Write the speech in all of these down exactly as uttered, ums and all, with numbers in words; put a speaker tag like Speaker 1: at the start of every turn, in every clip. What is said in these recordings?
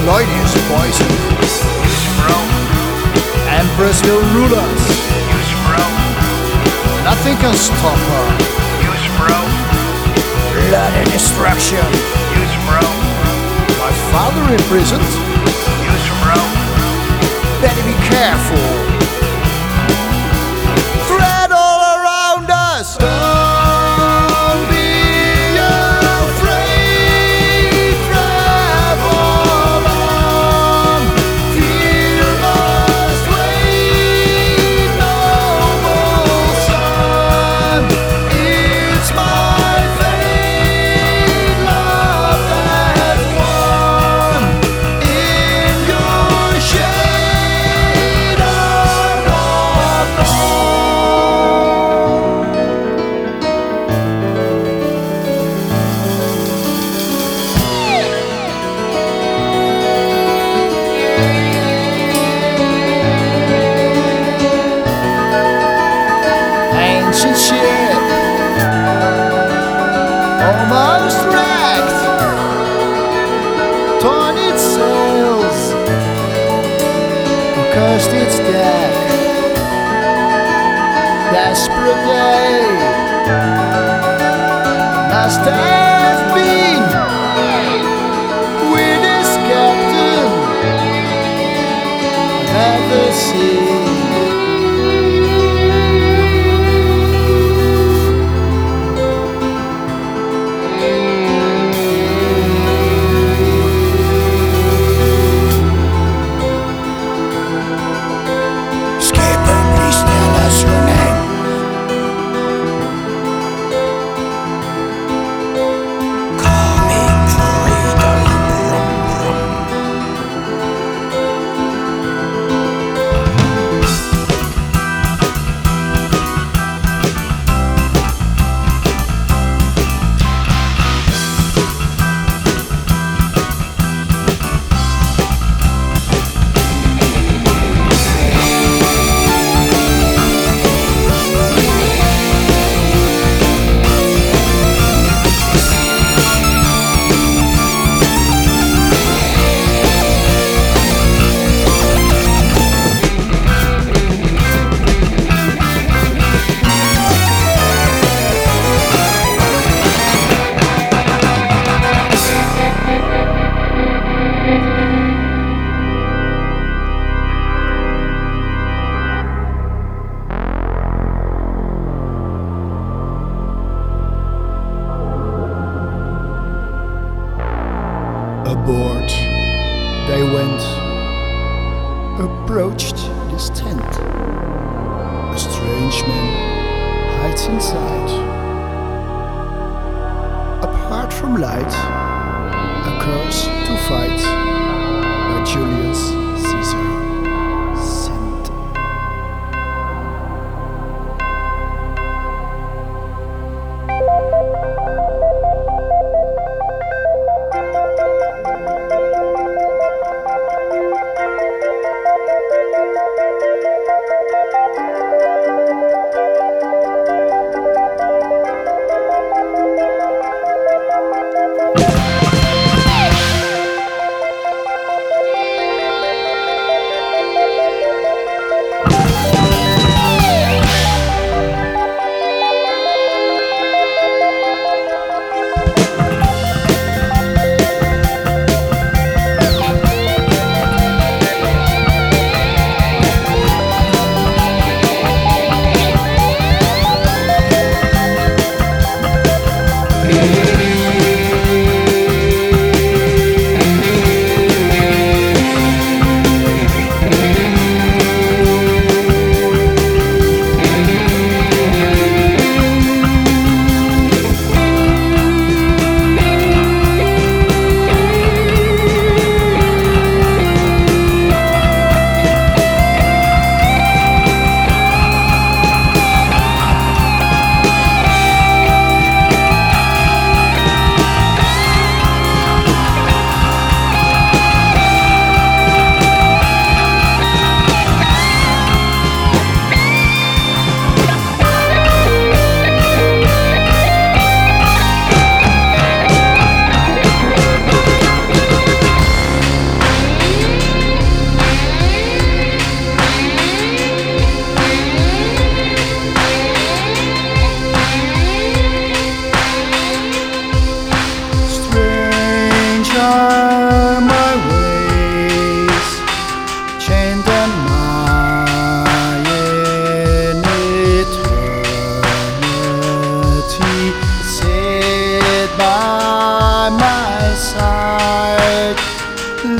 Speaker 1: Claudius poison.
Speaker 2: Use bro.
Speaker 1: Empress will rule us.
Speaker 2: Use bro.
Speaker 1: Nothing can stop her.
Speaker 2: Use bro.
Speaker 1: Blood and destruction.
Speaker 2: Use bro.
Speaker 1: My father imprisoned.
Speaker 2: Use bro.
Speaker 1: Better be careful. Threat all around us. Don't be afraid. Travel on. Fear must wait. Noble son. It's my fate. Love has won. In your shade unknown. Ancient ship, almost wrecked, torn its sails, cursed its deck. Desperate day must have been with this captain I've ever seen. Skipper, please tell us your name.
Speaker 3: Coming freedom, brum, brum.
Speaker 1: Aboard they went, approached this tent. A strange man hides inside. Apart from light, a curse to fight by Julius Caesar sent.
Speaker 3: Thank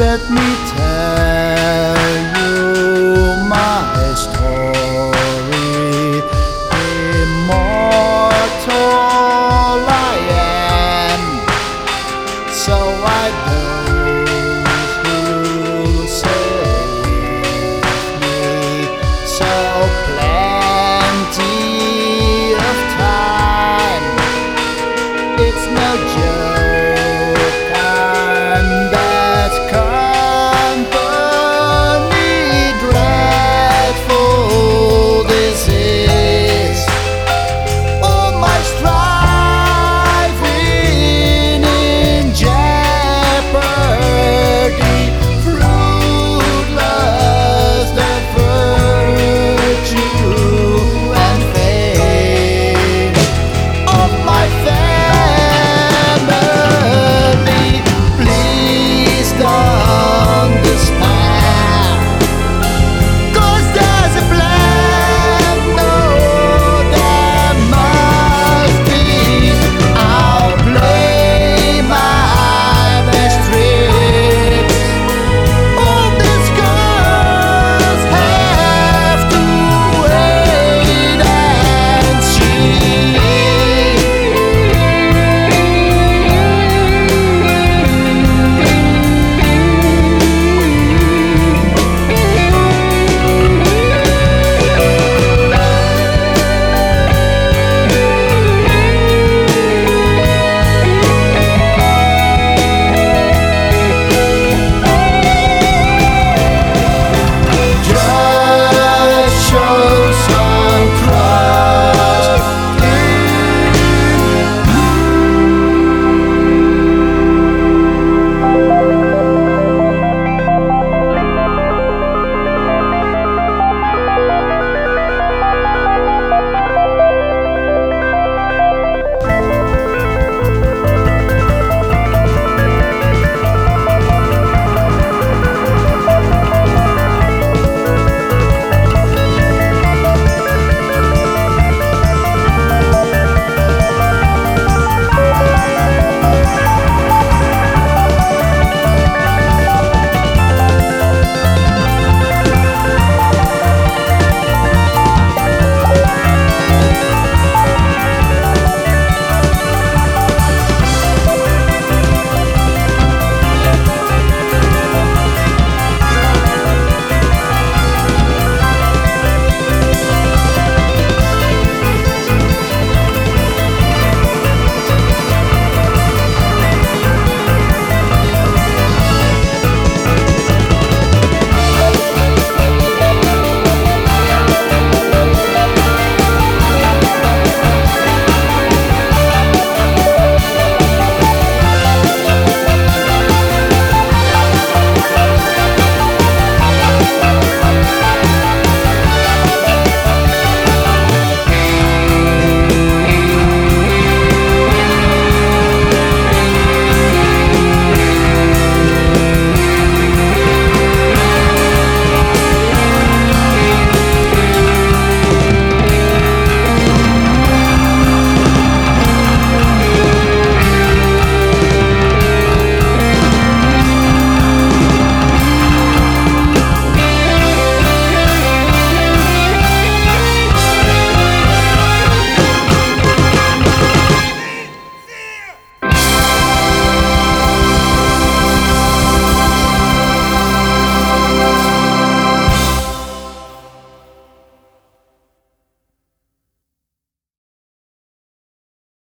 Speaker 1: Let me tell you my story. Immortal I am, so I go